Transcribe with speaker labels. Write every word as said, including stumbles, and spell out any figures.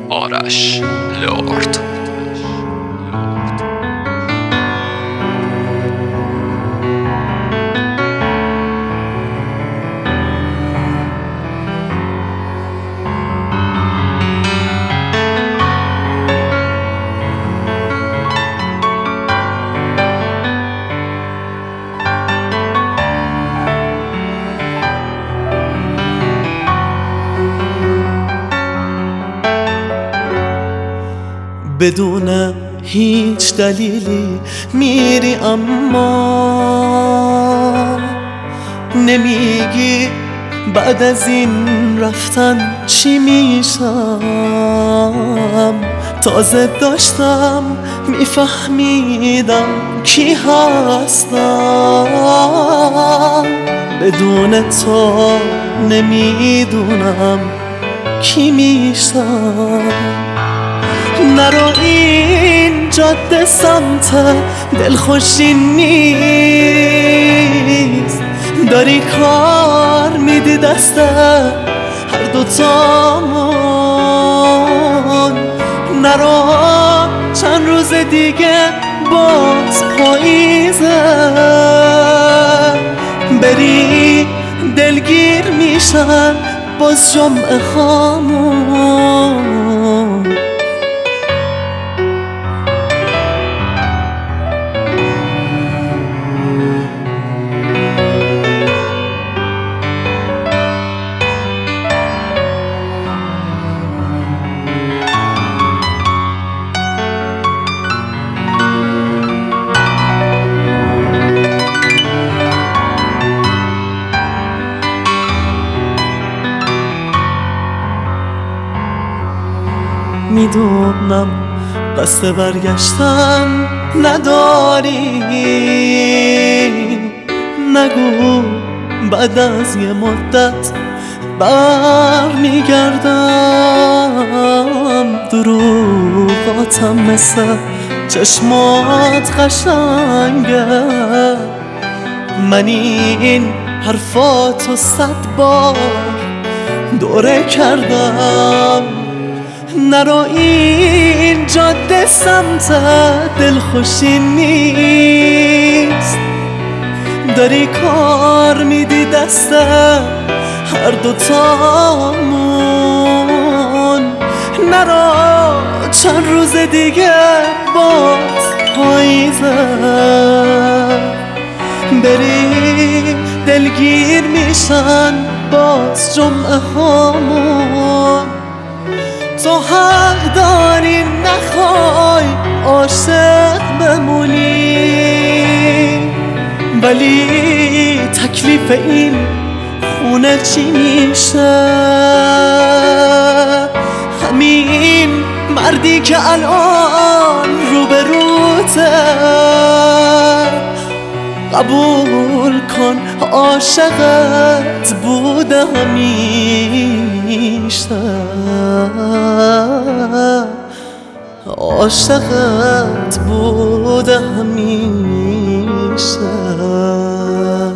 Speaker 1: آرش لرد.
Speaker 2: بدون هیچ دلیلی میری اما نمیگی بعد از این رفتن چی میشم. تازه داشتم میفهمیدم کی هستم، بدون تو نمیدونم کی میشم. نرو این جاده سمت دلخوشی نیست، داری کار میدی دست هر دوتامون. نرو چند روز دیگه باز پاییزه، بری دلگیر میشن باز جمعه هامون. میدونم قصد برگشتن نداری، نگو بعد از یه مدت بر میگردم. دروغاتم مثل چشمات قشنگه، من این حرفاتو صد بار دوره کردم. نرو این جاده سمت دلخوشی نیست، داری کار میدی دست هر دوتامون. نرو چند روز دیگه باز پاییزه، بری دلگیر میشن باز جمعه هامون. تو حق داری نخوای عاشق بمونی، ولی تکلیف این خونه چی میشه؟ همین مردی که الان روبروته، قبول کن عاشقت بوده همیشه، عاشقت بوده همیشه.